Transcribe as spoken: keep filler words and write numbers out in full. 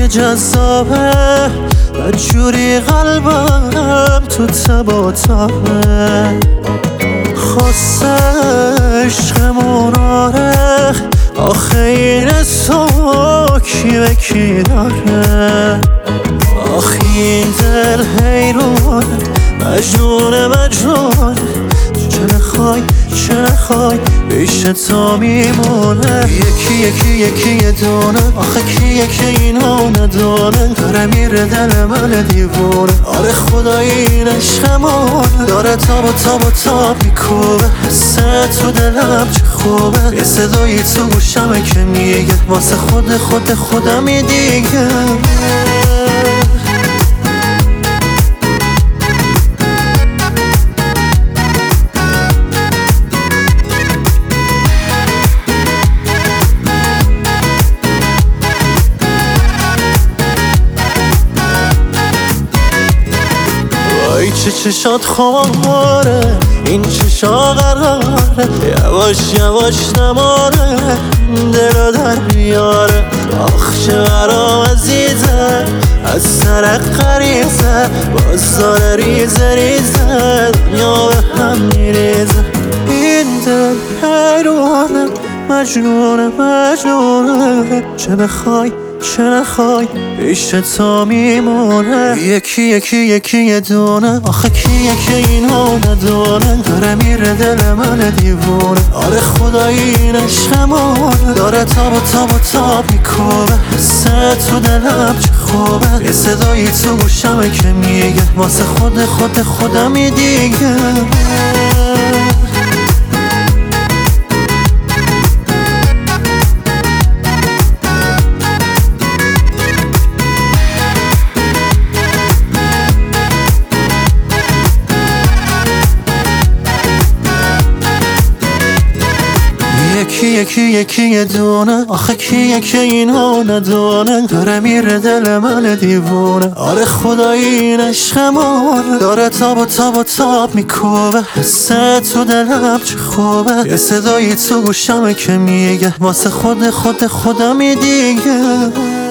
که جذابه بدجوری قلبم تو تب و تابه خواست عشقمون آره آخه این تو کی به کی داره آخه این دل حیرون مجنون مجنون چه نخوای چه نخوای پیش تو میمونه یکی یکی یکی یه دونه آخه کیه که اینو ندونه داره میره دل من دیوونه آره خدایی این عشقمون داره تاب و تاب و تاب میکوبه حسه تو دلم چه خوبه یه صدایی تو گوشمه که میگه واسه خود خود خودمی دیگه چه چشات خماره این چشا قراره یواش یواش نماره دلو در بیاره آخ چه برام عزیزه از سر غریزه باز داره ریزه ریزه دنیا به هم میریزه این دل حیرونه مجنونه مجنونه چه بخوای چه نخوای پیش تو میمونه یکی یکی یکی یه دونه آخه کیه که اینو ندونه داره میره دل من دیوونه آره خدایی این عشقمون داره تاب و تاب و تاب میکوبه حسه تو دلم چه خوبه یه صدایی تو گوشمه که میگه واسه خود خود خودمی دیگه یکی یکی یکی یه دونه آخه کیه که اینو ندونه داره میره دل من دیوونه آره خدایی این عشقمون داره تاب و تاب و تاب میکوبه حسه تو دلم چه خوبه یه صدایی تو گوشمه که میگه واسه خود خود خودمی دیگه